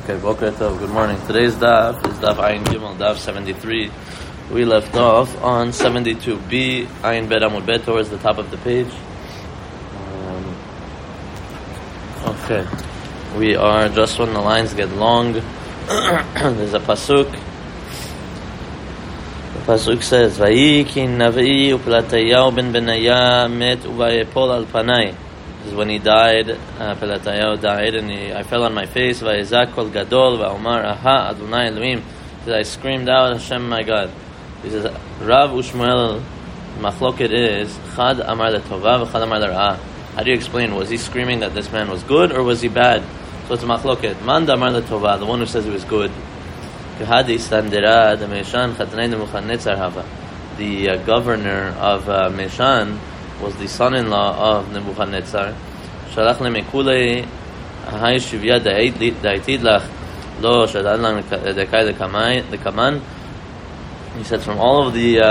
Okay, Boker Tov, good morning. Today's daf is daf Ayin Gimel, daf 73. We left off on 72b, Ayin Bet Amud Bet, towards the top of the page. Okay, we are just when the lines get long. There's a pasuk. The pasuk says, Vayikin Navi Upelatayahu ben Benaya met uvayepol al panai. This is when he died. Pelatayahu died, and I fell on my face. Vayizak kol gadol va'omar aha Adonai Elohim. I screamed out, Hashem my God. He says, Rav Ushmuel machloket is Chad amar letova v'chad amar lera'ah. How do you explain? Was he screaming that this man was good, or was he bad? So it's machloket. Man amar letova, the one who says he was good. Kehadi standera de Meshan chatnei Nebuchadnezzar hava. The governor of Meshan was the son-in-law of Nebuchadnezzar. Shalach lemekule hayshivya da'itid lach lo shadad lam dekai dekaman. He said, from all of these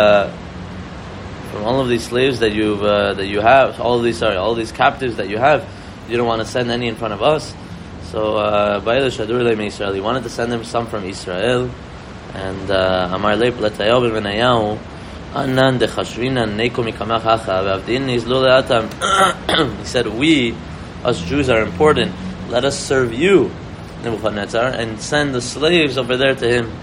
slaves that you have, all of these captives that you have, you don't want to send any in front of us. So Ba'il shadur le'im Israel, he wanted to send them some from Israel, and Amar le'ip letayahu ben Benayahu. He said, we, us Jews, are important. Let us serve you, Nebuchadnezzar, and send the slaves over there to him.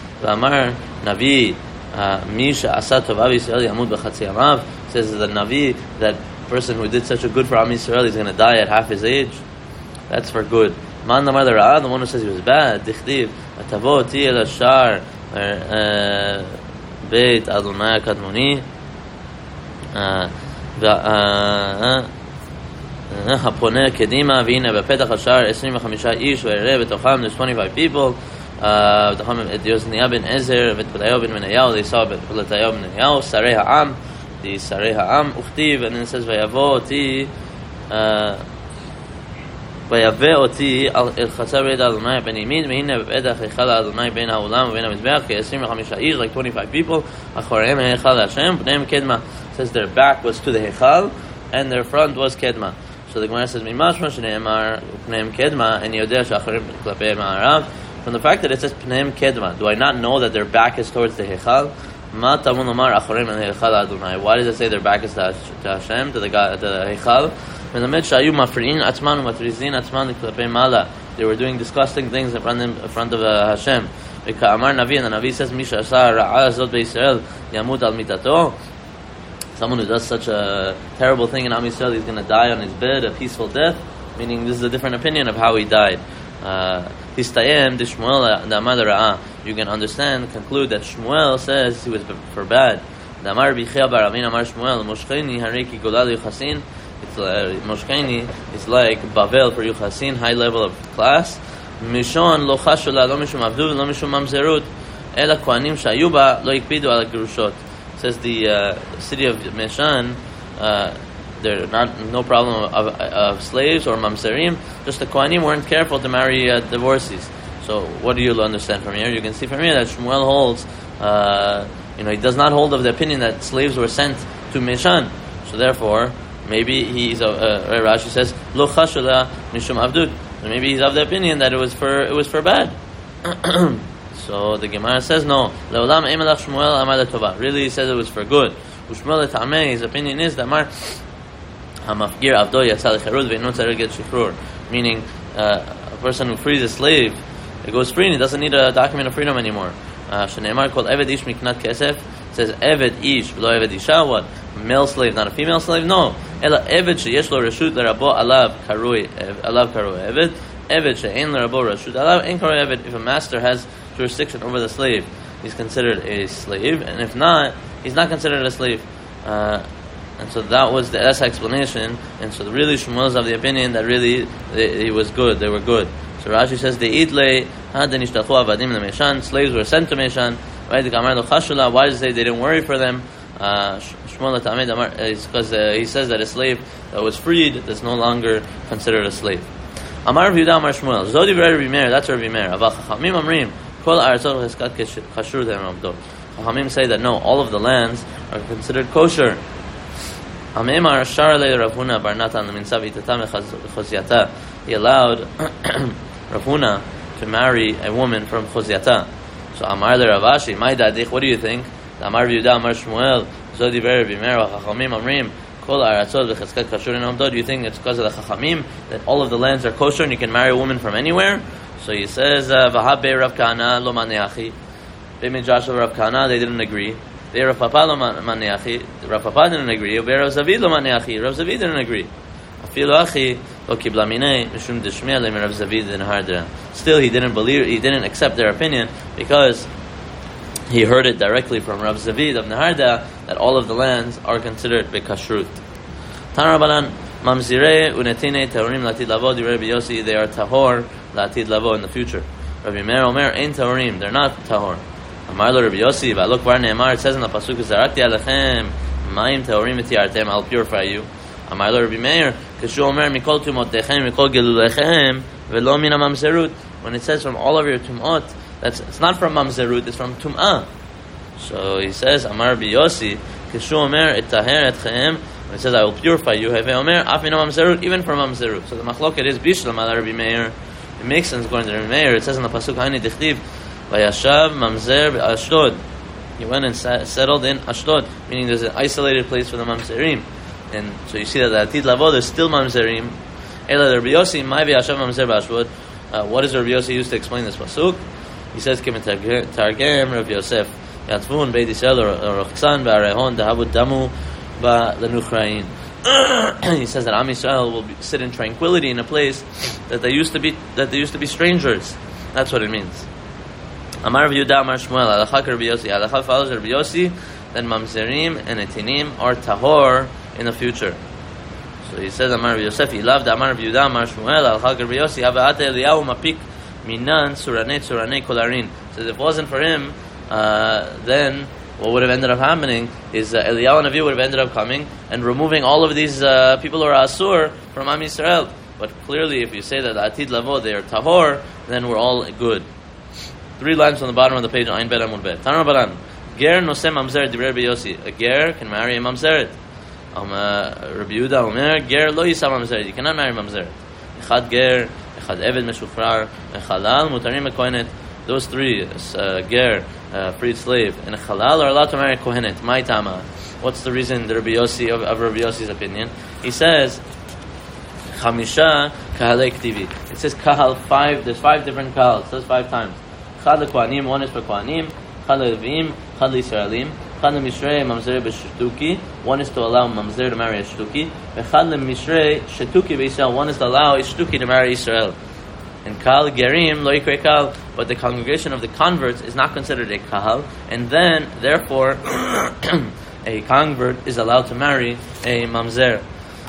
Says the Navi, that person who did such a good for Am Yisrael, he's going to die at half his age. That's for good. The one who says he was bad, בית אדוני הקדמוני הפונה קדימה והנה בפתח השער 25 איש ויראה בתוכם 25 people בתוכם את יוזניה בן עזר ואת פלטיהו בן בניהו. They saw פלטיהו בן בניהו שרי העם, the שרי העם וכתיב, and it says ויבוא אותי ויבא אותי אל חצר בית אדוני בן ימין והנה בפתח היכל אדוני בין האולם ובין המזבח כ-25 איש, like 25 people, אחריהם היכל להשם פניהם קדמה. Says their back was to the היכל and their front was קדמה. So the Gemara says משמע שנאמר פניהם קדמה, אני יודע שאחרים כלפי מערב. From the fact that it says פניהם קדמה, do I not know that their back is towards the היכל? מה טמון לומר אחריהם היכל אדוני? Why does it say their back is to Hashem, to the היכל? They were doing disgusting things in front of Hashem. And the Navi says, someone who does such a terrible thing in Am Yisrael, he's going to die on his bed, a peaceful death, meaning this is a different opinion of how he died. You can understand, conclude that Shmuel says he was for bad. Moshkeni is like Bavel for Yuchasin, high level of class. Mishon lo chashula lo mishum avdu lo mishum mamzerut ela kohanim shayuba lo ikpidu ala gerushot. Says the city of Meshan, there are no problem of slaves or mamzerim. Just the kohanim weren't careful to marry divorcees. So what do you understand from here? You can see from here that Shmuel holds, he does not hold of the opinion that slaves were sent to Meshan. So therefore, maybe he's Rashi says lo chashula mishum avdud. Maybe he's of the opinion that it was for bad. So the Gemara says no. Leolam emelach Shmuel amar letova. Really, he says it was for good. Ushmuel letamei. His opinion is that mar hamafgir avdo yatsa lecharut ve'ino tzarich get shifrur. Meaning, a person who frees a slave, it goes free and he doesn't need a document of freedom anymore. Shneimar kol eved ish miknat kesef. Says eved ish v'lo eved isha. What? Male slave, not a female slave? No. Ela eved sheyesh lo reshut lerabo alav karui eved. Eved she'ein lerabo reshut alav ein karui eved. If a master has jurisdiction over the slave, he's considered a slave, and if not, he's not considered a slave. And so that's the explanation. And so really Shmuel is of the opinion that really he was good. They were good. So Rashi says the idle hadan ishtachu avadim leMeshan. Slaves were sent to Meshan. Why does it say they didn't worry for them? Shmuel is because he says that a slave that was freed is no longer considered a slave. Amar Yehuda Amar Shmuel Zodi Rabbi Meir. That's Rabbi Meir. Aval Chachamim Amrim Kol Aratzot Cheskat Kashur De'Ramdot. Chachamim say that no, all of the lands are considered kosher. Amemar Shar Le Rav Huna Bar Natan Leminsav Itatam Chosyata. He allowed Rav Huna to marry a woman from Chozyata. So Amar le Rav Ashi, my dadich, what do you think? Amar Yehuda, Amar Shmuel, Zodi Ver Bimer, Chachamim Amrim, Kol Aratzot v'Cheskat Kashurin Amdod. Do you think it's because of the Chachamim that all of the lands are kosher and you can marry a woman from anywhere? So he says, V'hab Be Rav Kahana lo maneachi. Be Midrash of Rav Kahana, they didn't agree. Be Rav Papa lo maneachi. Rav Papa didn't agree. Be Rav Zavid lo maneachi. Rav Zavid didn't agree. Afilu achi lo kibla minei mishum deshmiya le Rav Zavid in Hardra. Still, he didn't accept their opinion because he heard it directly from Rav Zavid of Neharda that all of the lands are considered bekashrut. Tan Rabbanan mamzirei unetine taorim latid lavo di Rabbi Yossi, they are tahor latid lavo in the future. Rabbi Meir Omer ein taorim, they're not tahor. Amar lo Rabbi Yossi v'alok var ne'emar, it says in the pasuk zarakti alechem ma'im taorim etiartem, I'll purify you. Amar lo Rabbi Meir kashu omer mikol tumotechem mikol gelulechem velo min mamzerut, when it says from all of your tumot, it's not from mamzerut, it's from tum'ah. So he says, Amar Rabbi Yossi, Kishu Omer etaher etchem, when it says, I will purify you, Heve Omer, af min mamzerut, even from mamzerut. So the machloket is bishlam ala Rabbi Meir. It makes sense going to Rabbi Meir. It says in the pasuk, Hani dichtiv, Vayashav mamzer Ashdod. He went and settled in Ashdod, meaning there's an isolated place for the mamzerim. And so you see that the Atid Lavo, there's still mamzerim. Ela Rabbi Yossi, Mai Vayashav mamzer Ashdod. What does Rabbi Yossi use to explain this pasuk? He says, Kim Targem Rabbi Yosef, Yatvun Beit Yisrael or Rochsan Ba'arehon Dahabut Damu Ba'lenuchrain. He says that Am Yisrael will sit in tranquility in a place that they used to be strangers. That's what it means. Amar Rav Yehuda Amar Shmuel Alachak Rabbi Yossi. Alachak follows Rabbi Yossi. Then Mamzerim and Etinim are tahor in the future. So he says Amar Rav Yosef. He loved Amar Rav Yehuda Amar Shmuel Alachak Rabbi Yossi. Hava Eliyahu Mapik Minan Surane Kolarin. So if it wasn't for him, then what would have ended up happening is Eliyahu Navi would have ended up coming and removing all of these people who are Asur from Am Yisrael. But clearly, if you say that Atid Lavo, they are Tahor, then we're all good. 3 lines on the bottom of the page, Ayin Bet Amud Bet. Tanar Baran, Ger Noseh Mamzer Divrei Rabbi Yossi. A Ger can marry a Mamzeret. Rabbi Yehuda Omer, Ger Lo Yisa Mamzeret. You cannot marry Mamzeret. Echad Ger, Echad Eved Meshufrar, Echalal Mutarim Mekohenet. Those 3, Ger, freed slave, and a Chalal are allowed to marry a Kohenet. My Tama. What's the reason the Rabbi Yossi of Rabbi Yossi's opinion? He says, Chamisha Kahalei Ktivi. It says Kahal 5, there's 5 different Kahal. It says 5 times. Chad Kohanim, 1 is for Kohanim. Chad Levim, Chad Yisraelim. Chad Mishrei Mamzer B'Shtuki, 1 is to allow Mamzer to marry a Shtuki. Chad Mishrei Shetuki B'Yisrael, 1 is to allow a Shtuki to marry Israel. And Kahal Gerim Lo Yikre Kahal, but the congregation of the converts is not considered a Kahal, and then therefore a convert is allowed to marry a Mamzer.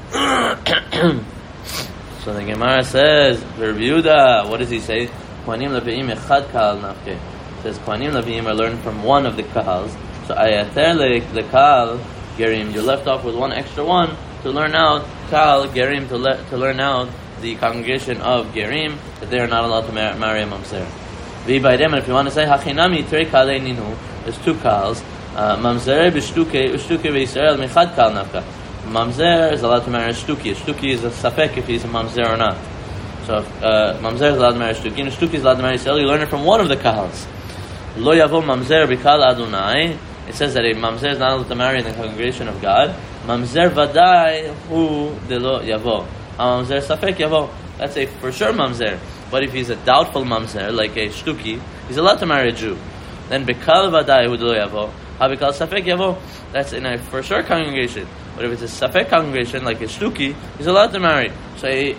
So the Gemara says, Rabbi Yehuda, what does he say? Kohanim Leviim Echad Kahal Nafke. It says Kohanim Leviim are learned from one of the Kahals. So Ayater the Kahal Gerim, you're left off with one extra one to learn out Kahal Gerim, to learn out the congregation of Gerim, that they are not allowed to marry a Mamzer. And if you want to say Hachinami Trei Kalei Ninu, there's 2 Kahals. Mamzer B'Shtuke V'Yisrael Mechad Kahal Nafka. Mamzer is allowed to marry a Shtuki. A Shtuki is a Safek if he's a Mamzer or not. So Mamzer is allowed to marry a Shtuki, and a Shtuki is allowed to marry Israel. You learn it from one of the Kahals. Lo Yavo Mamzer B'Kal Adonai. It says that a Mamzer is not allowed to marry in the congregation of God. Mamzer Vadai Hu De Lo Yavo. Mamzer Safek Yavo. That's a for sure Mamzer. But if he's a doubtful Mamzer, like a Shtuki, he's allowed to marry a Jew. Then B'Kal Vadai Hu De Lo Yavo. B'Kal Safek Yavo. That's in a for sure congregation. But if it's a Safek congregation, like a Shtuki, he's allowed to marry. So a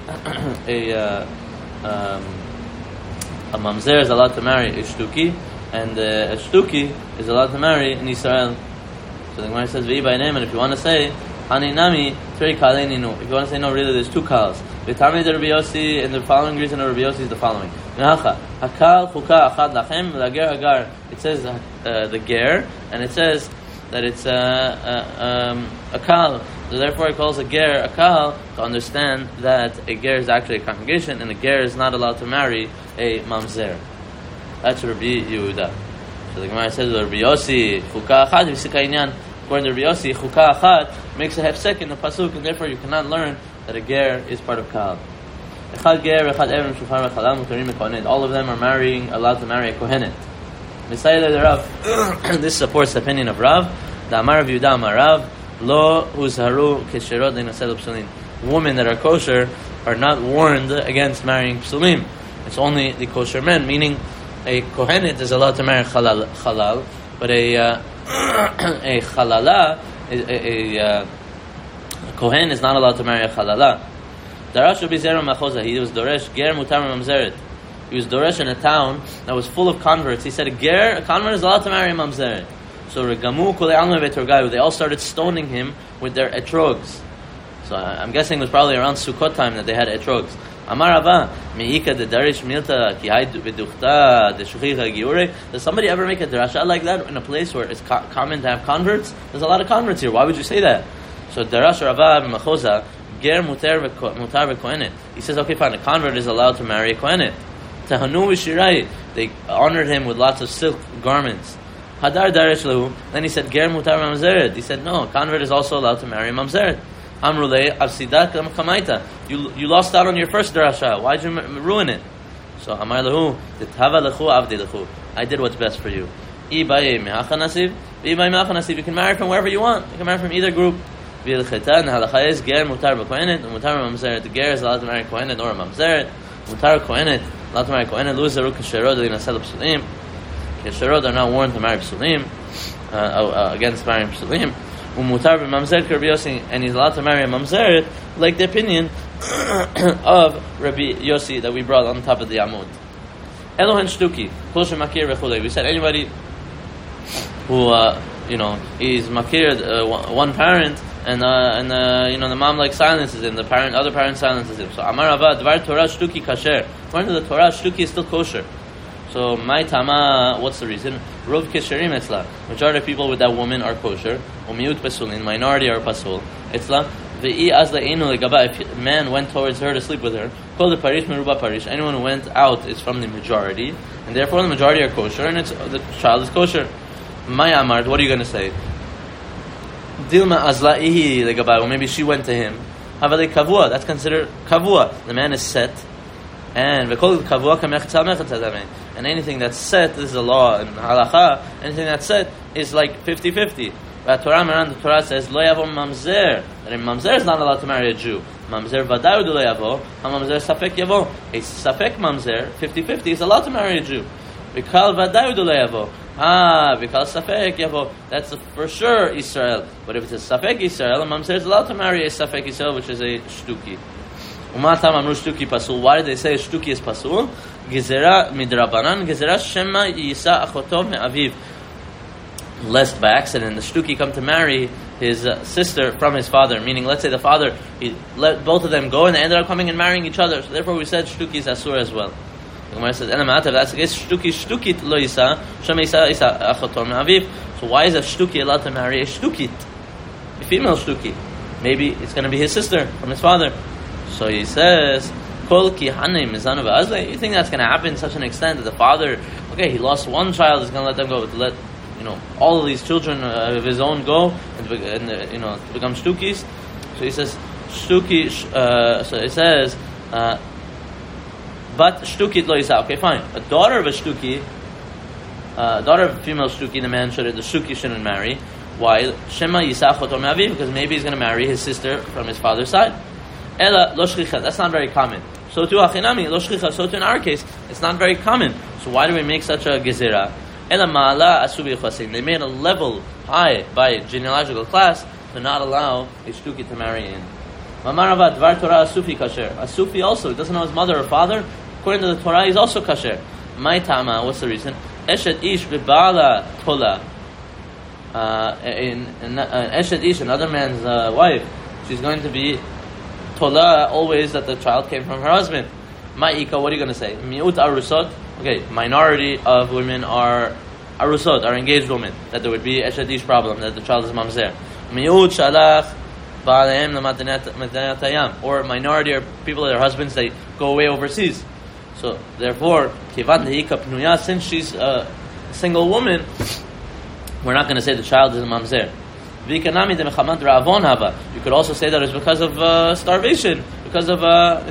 Mamzer is allowed to marry a Shtuki, and a Shtuki is allowed to marry in Israel. So the Gemara says, V'i by name, and if you want to say, Hani Nami, Trei Kalei Ninu. If you want to say, no, really, there's 2 Kahals. V'tamei de Rabbi Yossi, and the following reason of Rabbi Yossi is the following. Hakal Chuka Achad Lachem Lager Agar. It says the Ger, and it says that it's a Kahal. So therefore it calls a Ger a Kahal to understand that a Ger is actually a congregation, and a Ger is not allowed to marry a Mamzer. That's Rabbi Yehuda. So the Gemara says Rabbi Yossi Chuka Achad V'Sika Inyan. According to Rabbi Yossi, Chuka Achad makes a hefsek in the pasuk, and therefore you cannot learn that a Ger is part of Kahal. All of them are allowed to marry a kohenet. This supports the opinion of Rav. The Amar of Yehuda Amar Rav, Lo huzharu kesherot le'naseh psulim. Women that are kosher are not warned against marrying psulim. It's only the kosher men, meaning a kohenet is allowed to marry halal, but a halala, a kohen is not allowed to marry a halala. Darash Rabbi Zera Machoza, he was doresh ger mutar mamzeret. He was doresh in a town that was full of converts. He said a convert is allowed to marry a mamzeret. So regamu kulei alma vetorgayu, they all started stoning him with their etrogs. So I'm guessing it was probably around Sukkot time that they had etrogs. Amar Rava, meika de darish milta ki hay beduchta de shuchicha giure. Does somebody ever make a drasha like that in a place where it's common to have converts? There's a lot of converts here. Why would you say that? So darash Rava b'machoza ger mutar v'kohenet. He says, okay, fine. A convert is allowed to marry a kohenet. Tahanu v'shirai. They honored him with lots of silk garments. Hadar darish lehu. Then he said ger mutar mamzeret. He said no. A convert is also allowed to marry a mamzeret. Amrulei avsidat kamaita. You lost out on your first drasha. Why did you ruin it? So Amar lehu titava lechu avdi lechu. I did what's best for you. I baye mehacha nasiv. I baye mehacha nasiv. You can marry from wherever you want. You can marry from either group. V'ilcheta nehalacha is ger mutar b'kohenet. Mutar mamzeret. The ger is allowed to marry kohenet or a mamzeret. Mutar kohenet allowed to marry kohenet. Luzaru kesherod le'naseh psulim. Kesherod are not warned to marry psulim against marrying psulim. Umutar b'mamzer Rabbi Yossi, and he's allowed to marry a mamzeret, like the opinion of Rabbi Yossi that we brought on top of the Amud. Elohen shtuki, kol shemakir v'chulei. We said anybody who is makir one parent and the mom like silences him, other parent silences him. So Amar Rava dvar Torah shtuki kasher. According to the Torah, shtuki is still kosher. So my tama, what's the reason? Rov kesherim etzla. Majority of people with that woman are kosher. Umiut pasulin, minority are pasul. Etzla ve'i azla enu legaba. If a man went towards her to sleep with her, called the parish meruba parish. Anyone who went out is from the majority, and therefore the majority are kosher, and the child is kosher. My amart, what are you going to say? Dilma azla ihi legaba. Well, maybe she went to him. Havale kavua. That's considered kavua. The man is set. And anything that's set, this is a law in halacha, anything that's set is like 50-50. But the Torah says, Lo yavo mamzer. That a mamzer is not allowed to marry a Jew. Mamzer vadayu lo yavo, a mamzer safek yavo. A safek mamzer, 50-50, is allowed to marry a Jew. Vikal vadayu lo yavo. Vikal safek yavo. That's for sure Israel. But if it's a safek Israel, a mamzer is allowed to marry a safek Israel, which is a shtuki. Why did they say shtuki is pasul? Gezerah midrabanan, gezerah shema yisa achotov me'aviv. Lest by accident the shtuki come to marry his sister from his father. Meaning, let's say the father, he let both of them go and they ended up coming and marrying each other. So therefore we said shtuki is asur as well. The Gemara says, if that's the case, shtukit lo yisa, shema yisa achotov me'aviv. So why is a shtuki allowed to marry a shtukit? A female shtuki. Maybe it's going to be his sister from his father. So he says, Kol ki hanim mizanu v'azle. You think that's going to happen to such an extent that the father, okay, he lost one child, he's going to let them go, to let all of these children of his own go and to become shtukis. So he says shtuki. So it says, but shtukit lo yisa. Okay, fine. A daughter of a shtuki, daughter of a female shtuki, the shtuki shouldn't marry. Why? Shema yisa chotom aviv, because maybe he's going to marry his sister from his father's side. Ela lo shchicha. That's not very common. So to achinami lo shchicha. So to in our case, it's not very common. So why do we make such a gezerah? Ela ma'ala asubi chasim. They made a level high by genealogical class to not allow a shtuki to marry in. Mamarava dvar Torah asufi kasher. Asufi also doesn't know his mother or father. According to the Torah, he's also kasher. My tama. What's the reason? Eshet ish b'bala tola. Eshet ish, another man's wife. She's going to be tola always that the child came from her husband. Ma'ika, what are you going to say? Mi'ut arusot. Okay, minority of women are arusot, are engaged women. That there would be eshadish problem, that the child is mamzer. Mi'ut shalach ba'alehem l'madanatayam. Or minority are people that their husbands, they go away overseas. So, therefore, kivat le'ika pnuya, since she's a single woman, we're not going to say the child is a mamzer. You could also say that it's because of starvation, because of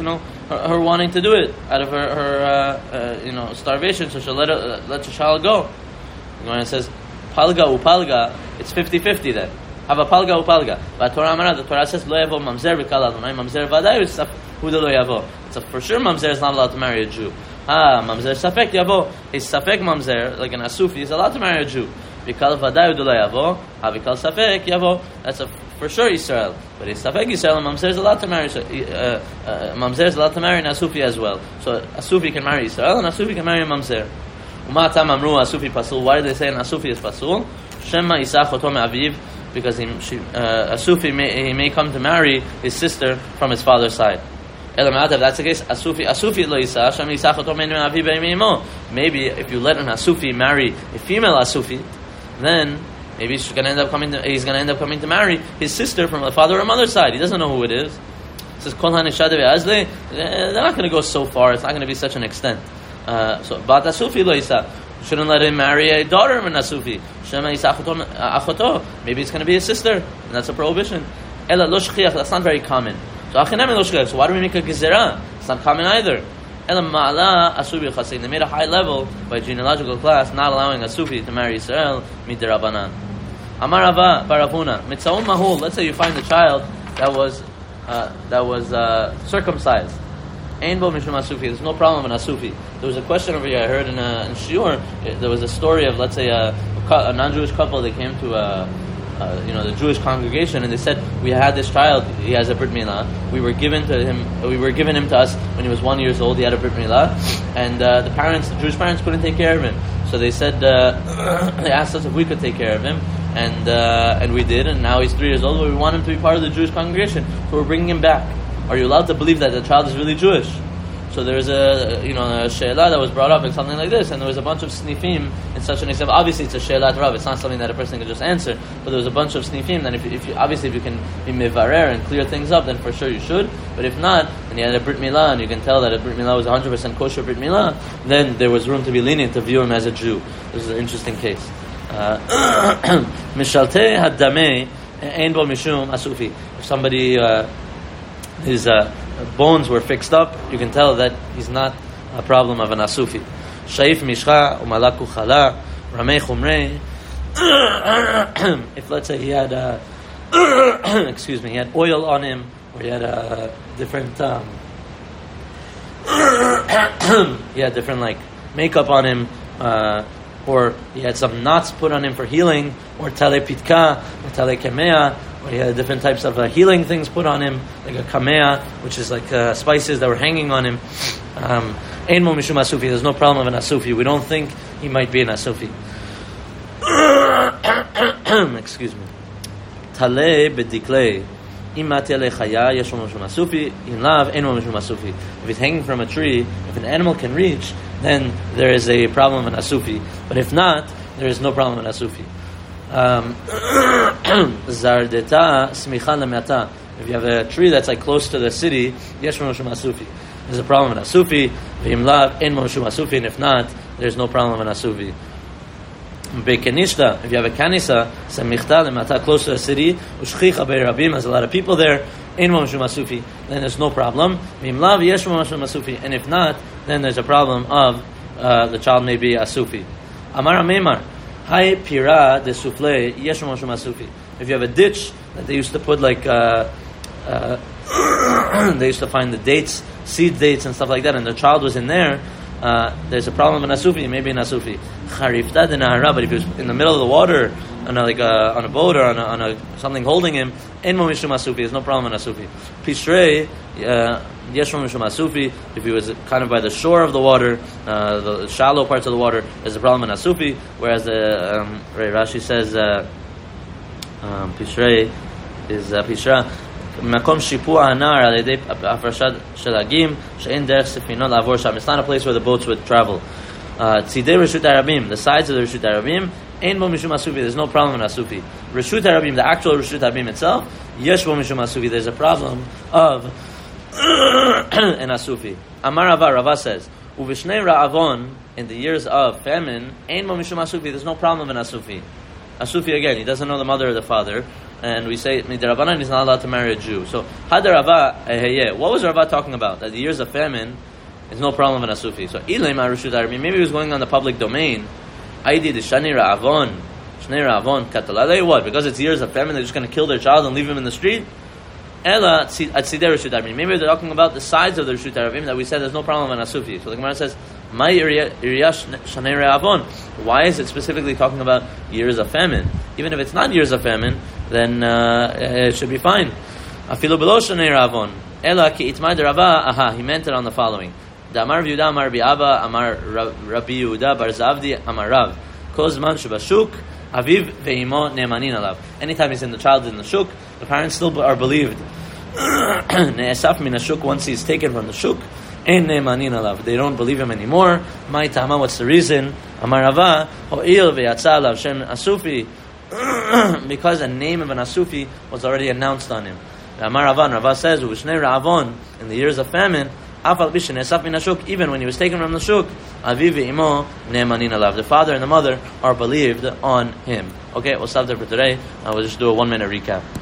her wanting to do it out of her starvation, so she'll let the child go. When it says palga upalga, it's 50-50 then. Have a palga upalga. But the Torah says lo yavo mamzer v'kal Adonai mamzer v'adai huda lo yavo. So for sure mamzer is not allowed to marry a Jew. Mamzer safek yavo. His safek mamzer, like an asufi, is allowed to marry a Jew. V'kal v'adai huda lo yavo. V'kal safek yavo. That's for sure Israel. But his safek Israel, mamzer is allowed to marry. Mamzer is allowed to marry an asufi as well. So asufi can marry Israel and asufi can marry mamzer. Why do they say an asufi is pasul? Shema isach oto me'aviv, because asufi may come to marry his sister from his father's side. If that's the case, asufi lo isach, shema isach oto me'aviv be'imimo. Maybe if you let an asufi marry a female asufi, then maybe he's going to end up coming to marry his sister from the father or mother's side. He doesn't know who it is. It says kol hanishad ve'azle. They're not going to go so far. It's not going to be such an extent. But asufi lo isa, shouldn't let him marry a daughter of an asufi. Shema isachoto achoto. Maybe it's going to be a sister, and that's a prohibition. Ela lo shchiach. That's not very common. So achinami lo shchiach. So why do we make a gezerah? It's not common either. Ela ma'ala asufi chasin. They made a high level by genealogical class, not allowing asufi to marry Israel midirabanan. Amar Rava baravuna mitzaum mahul. Let's say you find a child that was circumcised. Ein bo mishum asufi. There's no problem in asufi. There was a question over here I heard in Shiur. There was a story of, let's say, a non-Jewish couple. They came to the Jewish congregation, and they said, we had this child. He has a brit milah. We were given him to us when he was 1 year old. He had a brit milah, and the Jewish parents couldn't take care of him. So they said, they asked us if we could take care of him, and we did. And now he's 3 years old. But we want him to be part of the Jewish congregation, so we're bringing him back. Are you allowed to believe that the child is really Jewish? So there's a she'elah that was brought up and something like this, and there was a bunch of snifim in such an example. Obviously, it's a she'elah rav; it's not something that a person can just answer. But there was a bunch of snifim. Then if you can be mevarer and clear things up, then for sure you should. But if not, and you had a brit milah, and you can tell that a brit milah was 100% kosher brit milah, then there was room to be lenient to view him as a Jew. This is an interesting case. Mishalte hadameh ein bo mishum asufi. If somebody his bones were fixed up, you can tell that he's not a problem of an asufi. Shaif mishcha umalaku chala ramei chumrei. If let's say he had he had oil on him, or he had a different like makeup on him, or he had some knots put on him for healing, or tale pitka, or tale kamea, or he had different types of healing things put on him, like a kamea, which is like spices that were hanging on him. Ein mo mishum asufi. There's no problem of an asufi. We don't think he might be an asufi. Excuse me. Tale bediklei. If it's hanging from a tree, if an animal can reach, then there is a problem in asufi. But if not, there is no problem in asufi. Zardeta smicha lemata. If you have a tree that's like close to the city, yesh moshum asufi. There's a problem in asufi. V'imlav en moshum asufi. And if not, there's no problem in asufi. Bekenishta, if you have a kanisa, semichta lemata, close to the city, ushchicha be'rabim, there's a lot of people there, ein moshum asufi, then there's no problem. V'imlav yesh moshum asufi. And if not, then there's a problem of the child may be asufi. Amar Meimar, hai pira de souffle yesh moshum asufi. If you have a ditch that they used to put like they used to find the dates, seed dates and stuff like that, and the child was in there, there's a problem in asufi, maybe in asufi. Charifta de nahara, but if he was in the middle of the water, on a boat or on a something holding him, en mo mishum asufi, there's no problem in asufi. Pishrei yesh mo mishum asufi, if he was kind of by the shore of the water, the shallow parts of the water, there's a problem in asufi. Whereas the Rashi says Pishrei is Pishra. מקום שיפוע הנער על ידי הפרשת שלגים שאין דרך ספינות לעבור שם. It's not a place where the boats would travel. צידי רשות הרבים, the sides of the רשות הרבים, אין בו משום אסופי, there's no problem in אסופי. רשות הרבים, the actual רשות הרבים itself, יש בו משום אסופי, there's a problem of an אסופי. אמר Rava says, ובשני רעבון, in the years of famine, אין בו משום אסופי, there's no problem in אסופי. Asufi again, he doesn't know the mother or the father, and we say midirabanan he's not allowed to marry a Jew. So Hadarava, what was Rava talking about? That the years of famine is no problem in Asufi. So maybe he was going on the public domain. Aidi de Shani Ra'avon, Shnei Ra'avon Katalale. What? Because it's years of famine, they're just going to kill their child and leave him in the street. Ela at Sidei Reshut Arabim. Maybe they're talking about the sides of the Reshut Arabim that we said there's no problem in Asufi. So the Gemara says, "My Iriya Shanei Re'avon." Why is it specifically talking about years of famine? Even if it's not years of famine, then it should be fine. Afilu below Shanei Re'avon. Ela ki itmai derava. Aha, he meant it on the following. Damar Yehuda Amar Bi'aba Amar Rabbi Yehuda Bar Zavdi Amar Rav. Kozman Shubashuk. Aviv ve'imo ne'emanin alav. Anytime he's in the child in the shuk, the parents still are believed. Ne'esaf min hashuk, once he's taken from the shuk, ein ne'emanin alav. They don't believe him anymore. Mai ta'ama, what's the reason? Amar Rava, ho'il ve'yatza alav shem asufi, because the name of an asufi was already announced on him. Amar Rava says, u'shnei ra'avon, in the years of famine, even when he was taken from the shuk, aviv ve'imo ne'emanin alav. The father and the mother are believed on him. Okay, we'll stop there for today. We'll just do a 1-minute recap.